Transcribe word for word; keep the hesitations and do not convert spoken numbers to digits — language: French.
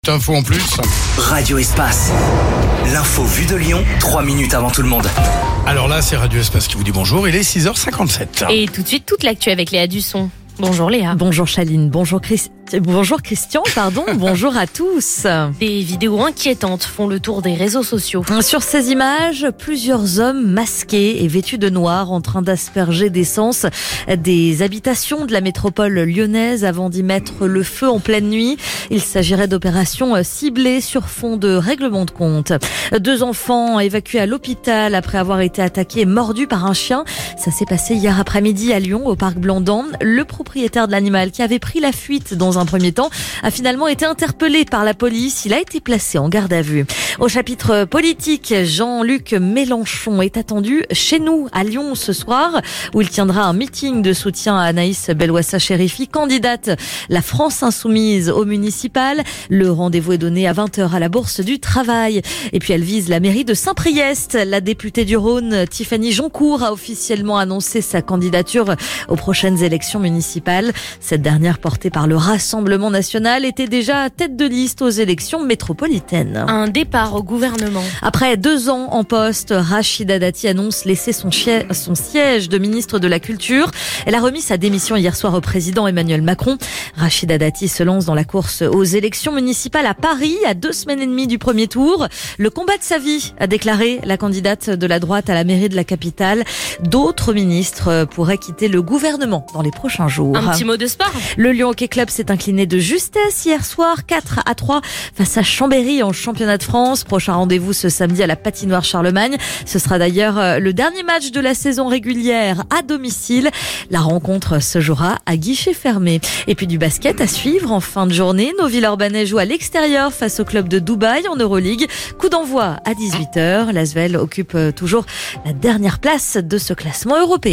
petite info en plus. Radio Espace. L'info vue de Lyon, trois minutes avant tout le monde. Alors là, c'est Radio Espace qui vous dit bonjour. Il est six heures cinquante-sept. Et tout de suite, toute l'actu avec Léa Dusson. Bonjour Léa. Bonjour Chaline, bonjour Christ... Bonjour Christian, pardon, bonjour à tous. Des vidéos inquiétantes font le tour des réseaux sociaux. Sur ces images, plusieurs hommes masqués et vêtus de noir en train d'asperger d'essence des habitations de la métropole lyonnaise avant d'y mettre le feu en pleine nuit. Il s'agirait d'opérations ciblées sur fond de règlement de compte. Deux enfants évacués à l'hôpital après avoir été attaqués et mordus par un chien. Ça s'est passé hier après-midi à Lyon, au parc Blandan. Le propriétaire de l'animal qui avait pris la fuite dans un premier temps a finalement été interpellé par la police. Il a été placé en garde à vue. Au chapitre politique, Jean-Luc Mélenchon est attendu chez nous à Lyon ce soir où il tiendra un meeting de soutien à Anaïs Belwassa-Chérifi, candidate La France Insoumise au municipal. Le rendez-vous est donné à vingt heures à la Bourse du Travail. Et puis elle vise la mairie de Saint-Priest. La députée du Rhône, Tiffany Joncourt, a officiellement annoncé sa candidature aux prochaines élections municipales. Cette dernière, portée par le Rassemblement national, était déjà tête de liste aux élections métropolitaines. Un départ au gouvernement. Après deux ans en poste, Rachida Dati annonce laisser son, chi- son siège de ministre de la Culture. Elle a remis sa démission hier soir au président Emmanuel Macron. Rachida Dati se lance dans la course aux élections municipales à Paris, à deux semaines et demie du premier tour. Le combat de sa vie, a déclaré la candidate de la droite à la mairie de la capitale. D'autres ministres pourraient quitter le gouvernement dans les prochains jours. Un petit mot de sport. Le Lyon Hockey Club s'est incliné de justesse hier soir, quatre à trois face à Chambéry en championnat de France. Prochain rendez-vous ce samedi à la patinoire Charlemagne. Ce sera d'ailleurs le dernier match de la saison régulière à domicile. La rencontre se jouera à guichet fermé. Et puis du basket à suivre en fin de journée. Nos Villeurbanais jouent à l'extérieur face au club de Dubaï en Euroleague. Coup d'envoi à dix-huit heures. L'Asvel occupe toujours la dernière place de ce classement européen.